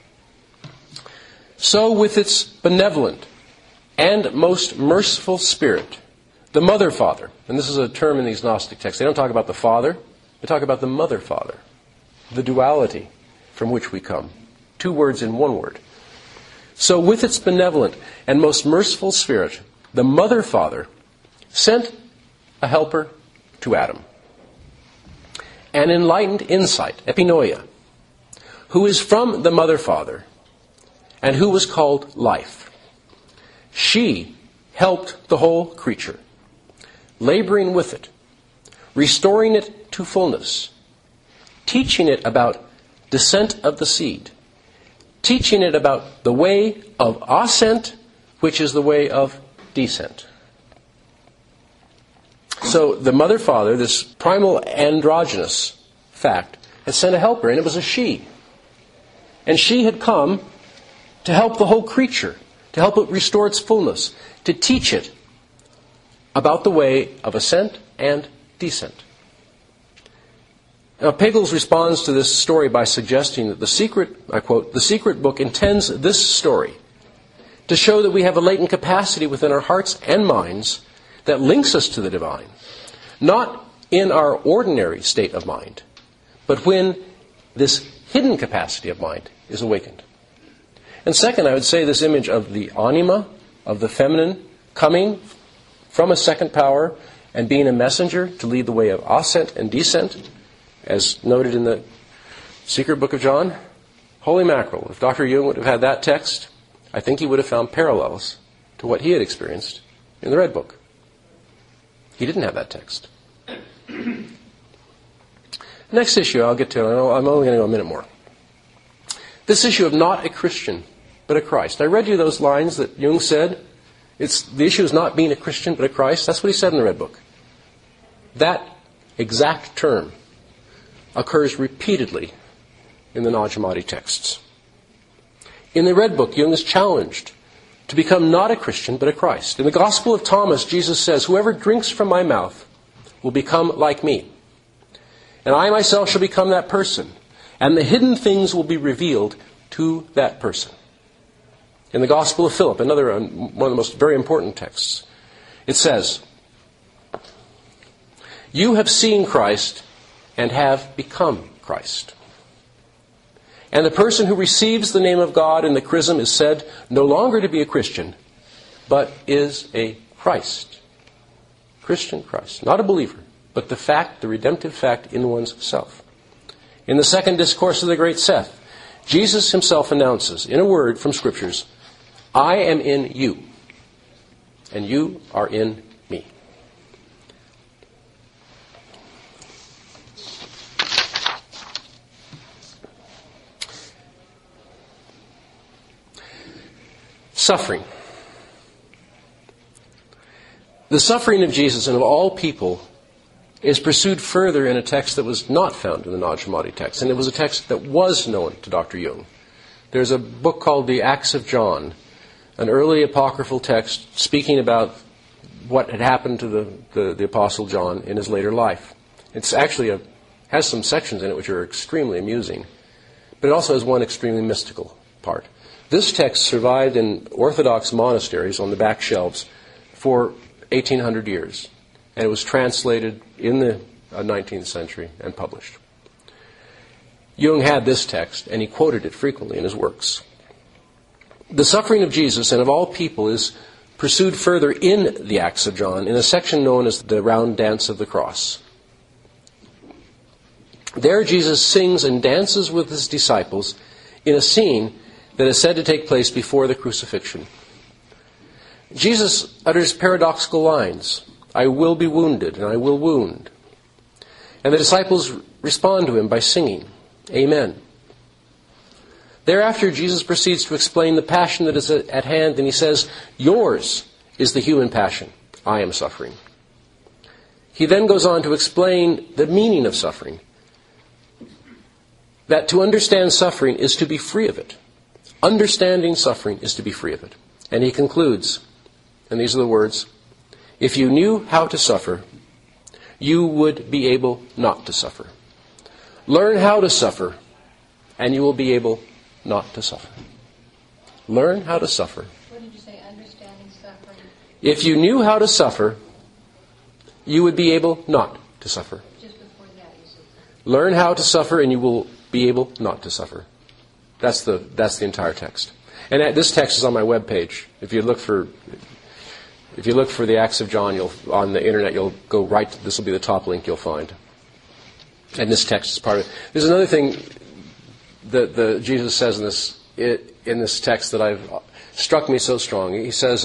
So with its benevolent and most merciful Spirit, the Mother Father, and this is a term in these Gnostic texts. They don't talk about the Father, they talk about the Mother Father, the duality from which we come. Two words in one word. So with its benevolent and most merciful Spirit, the Mother Father sent a helper to Adam. An enlightened insight, epinoia, who is from the Mother Father and who was called Life. She helped the whole creature, laboring with it, restoring it to fullness, teaching it about descent of the seed, teaching it about the way of ascent, which is the way of descent. So the Mother Father, this primal androgynous fact, had sent a helper, and it was a she. And she had come to help the whole creature, to help it restore its fullness, to teach it about the way of ascent and descent. Now, Pagels responds to this story by suggesting that the secret, I quote, the secret book intends this story to show that we have a latent capacity within our hearts and minds that links us to the divine, not in our ordinary state of mind, but when this hidden capacity of mind is awakened. And second, I would say this image of the anima, of the feminine, coming from a second power and being a messenger to lead the way of ascent and descent, as noted in the secret book of John. Holy mackerel, if Dr. Jung would have had that text, I think he would have found parallels to what he had experienced in the Red Book. He didn't have that text. Next issue I'll get to, I'm only going to go a minute more. This issue of not a Christian, but a Christ. I read you those lines that Jung said. The issue is not being a Christian, but a Christ. That's what he said in the Red Book. That exact term occurs repeatedly in the Nag Hammadi texts. In the Red Book, Jung is challenged to become not a Christian, but a Christ. In the Gospel of Thomas, Jesus says, "Whoever drinks from my mouth will become like me. And I myself shall become that person. And the hidden things will be revealed to that person." In the Gospel of Philip, another one of the most very important texts, it says, "You have seen Christ and have become Christ." And the person who receives the name of God in the chrism is said no longer to be a Christian, but is a Christ. Christian Christ. Not a believer, but the fact, the redemptive fact in one's self. In the second discourse of the great Seth, Jesus himself announces, in a word from Scriptures, "I am in you, and you are in me." Suffering. The suffering of Jesus and of all people is pursued further in a text that was not found in the Nag Hammadi text, and it was a text that was known to Dr. Jung. There's a book called The Acts of John, an early apocryphal text speaking about what had happened to the Apostle John in his later life. It's actually has some sections in it which are extremely amusing, but it also has one extremely mystical part. This text survived in Orthodox monasteries on the back shelves for 1800 years, and it was translated in the 19th century and published. Jung had this text, and he quoted it frequently in his works. The suffering of Jesus and of all people is pursued further in the Acts of John in a section known as the Round Dance of the Cross. There Jesus sings and dances with his disciples in a scene that is said to take place before the crucifixion. Jesus utters paradoxical lines. "I will be wounded, and I will wound." And the disciples respond to him by singing, "Amen." Thereafter, Jesus proceeds to explain the passion that is at hand, and he says, "Yours is the human passion. I am suffering." He then goes on to explain the meaning of suffering. that to understand suffering is to be free of it. Understanding suffering is to be free of it. And he concludes, and these are the words, if you knew how to suffer, you would be able not to suffer. Learn how to suffer, and you will be able not to suffer. Learn how to suffer. What did you say, understanding suffering? If you knew how to suffer, you would be able not to suffer. Just before that, you said. Learn how to suffer, and you will be able not to suffer. That's the entire text. And this text is on my webpage. If you look for the Acts of John, on the internet, you'll go right. This will be the top link you'll find. And this text is part of it. There's another thing that Jesus says in this text that I've struck me so strong. He says,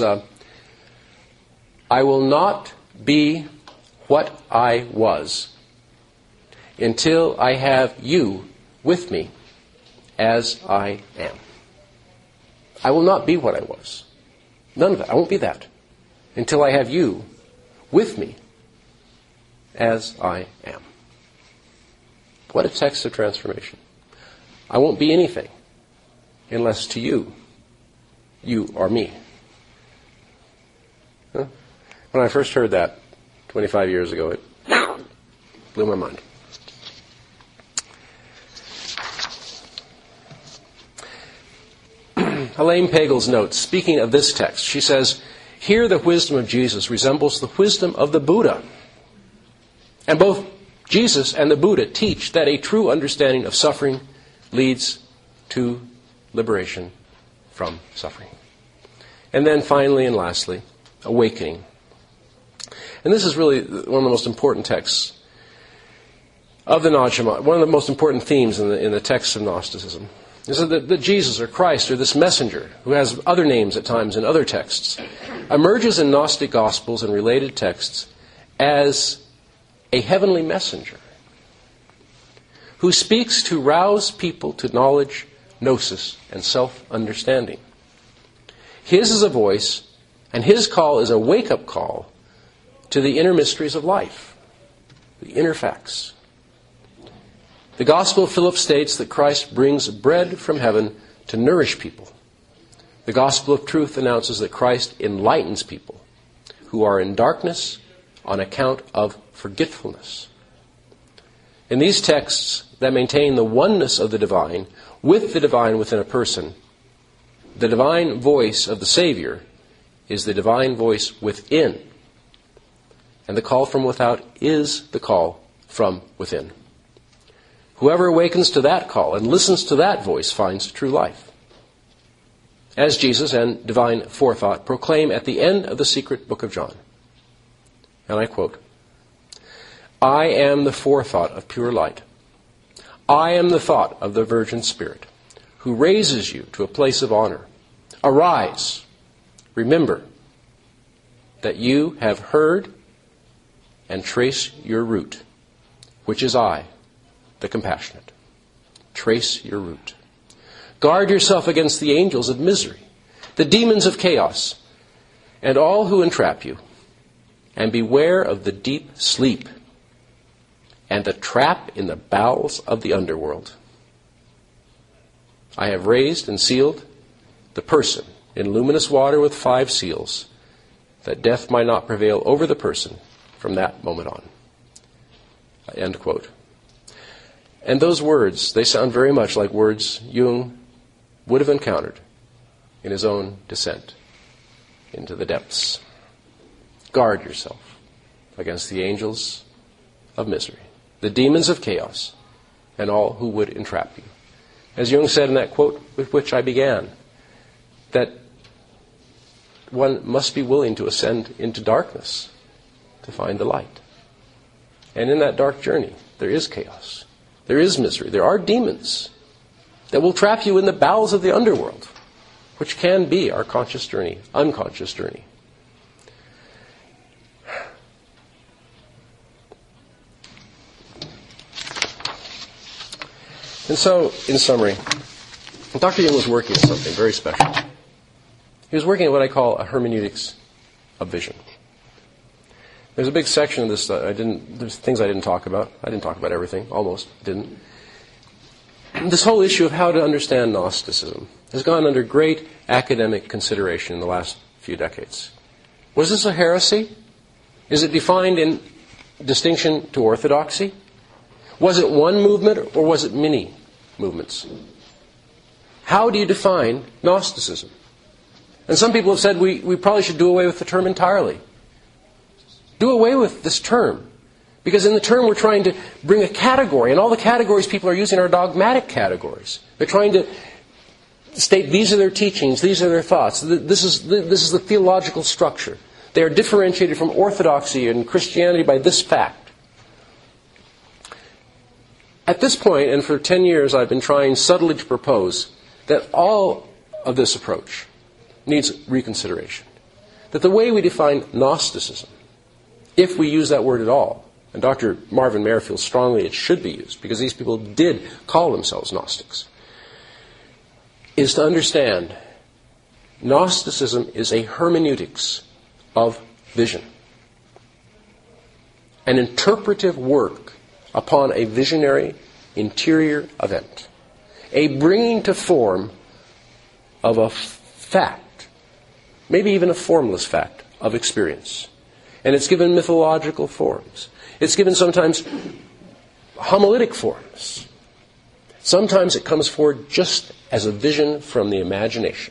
"I will not be what I was until I have you with me as I am." I will not be what I was. None of that. I won't be that until I have you with me as I am. What a text of transformation. I won't be anything unless to you, you are me. Huh? When I first heard that 25 years ago, it blew my mind. Elaine Pagels notes, speaking of this text, she says, here the wisdom of Jesus resembles the wisdom of the Buddha. And both Jesus and the Buddha teach that a true understanding of suffering leads to liberation from suffering. And then finally and lastly, awakening. And this is really one of the most important texts of the Nag Hammadi, one of the most important themes in the texts of Gnosticism. Is that Jesus or Christ or this messenger, who has other names at times in other texts, emerges in Gnostic Gospels and related texts as a heavenly messenger who speaks to rouse people to knowledge, gnosis, and self-understanding. His is a voice, and his call is a wake-up call to the inner mysteries of life, the inner facts. The Gospel of Philip states that Christ brings bread from heaven to nourish people. The Gospel of Truth announces that Christ enlightens people who are in darkness on account of forgetfulness. In these texts that maintain the oneness of the divine with the divine within a person, the divine voice of the Savior is the divine voice within. And the call from without is the call from within. Whoever awakens to that call and listens to that voice finds true life. As Jesus and divine forethought proclaim at the end of the secret book of John. And I quote, I am the forethought of pure light. I am the thought of the Virgin Spirit, who raises you to a place of honor. Arise, remember that you have heard and trace your root, which is I, the compassionate. Trace your root. Guard yourself against the angels of misery, the demons of chaos, and all who entrap you. And beware of the deep sleep and the trap in the bowels of the underworld. I have raised and sealed the person in luminous water with 5 seals, that death might not prevail over the person from that moment on. End quote. And those words, they sound very much like words Jung would have encountered in his own descent into the depths. Guard yourself against the angels of misery, the demons of chaos, and all who would entrap you. As Jung said in that quote with which I began, that one must be willing to ascend into darkness to find the light. And in that dark journey, there is chaos. There is misery. There are demons that will trap you in the bowels of the underworld, which can be our conscious journey, unconscious journey. And so, in summary, Dr. Jung was working on something very special. He was working on what I call a hermeneutics of vision. There's a big section of this that there's things I didn't talk about. I didn't talk about everything, almost didn't. this whole issue of how to understand Gnosticism has gone under great academic consideration in the last few decades. Was this a heresy? Is it defined in distinction to orthodoxy? Was it one movement or was it many movements? How do you define Gnosticism? And some people have said we probably should do away with the term entirely. Do away with this term. Because in the term we're trying to bring a category, and all the categories people are using are dogmatic categories. They're trying to state these are their teachings, these are their thoughts, this is the theological structure. They are differentiated from orthodoxy and Christianity by this fact. At this point, and for 10 years, I've been trying subtly to propose that all of this approach needs reconsideration. That the way we define Gnosticism, if we use that word at all, and Dr. Marvin Mayer feels strongly it should be used, because these people did call themselves Gnostics, is to understand Gnosticism is a hermeneutics of vision. An interpretive work upon a visionary interior event. A bringing to form of a fact, maybe even a formless fact, of experience. And it's given mythological forms. It's given sometimes homiletic forms. Sometimes it comes forward just as a vision from the imagination.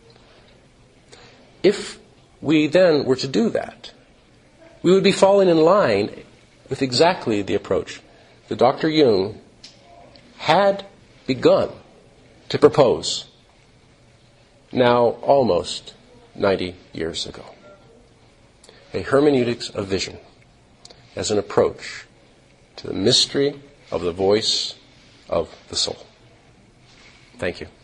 If we then were to do that, we would be falling in line with exactly the approach that Dr. Jung had begun to propose now almost 90 years ago. A hermeneutics of vision as an approach to the mystery of the voice of the soul. Thank you.